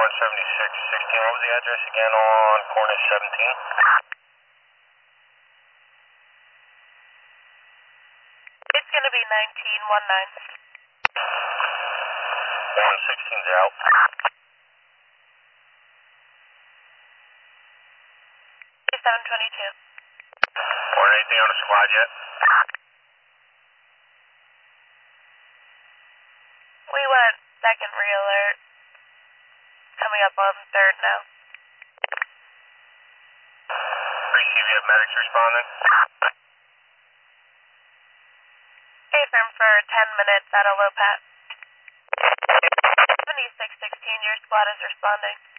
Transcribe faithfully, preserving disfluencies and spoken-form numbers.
one seventy-six sixteen. What was the address again on Cornish seventeen? It's going to be nineteen nineteen. one sixteen's out. seven twenty-two. Or anything on the squad yet? We went second re-alert. Coming up on third now. Receive, you have medics responding? Stay firm for ten minutes at a low pat. seventy-six sixteen, your squad is responding.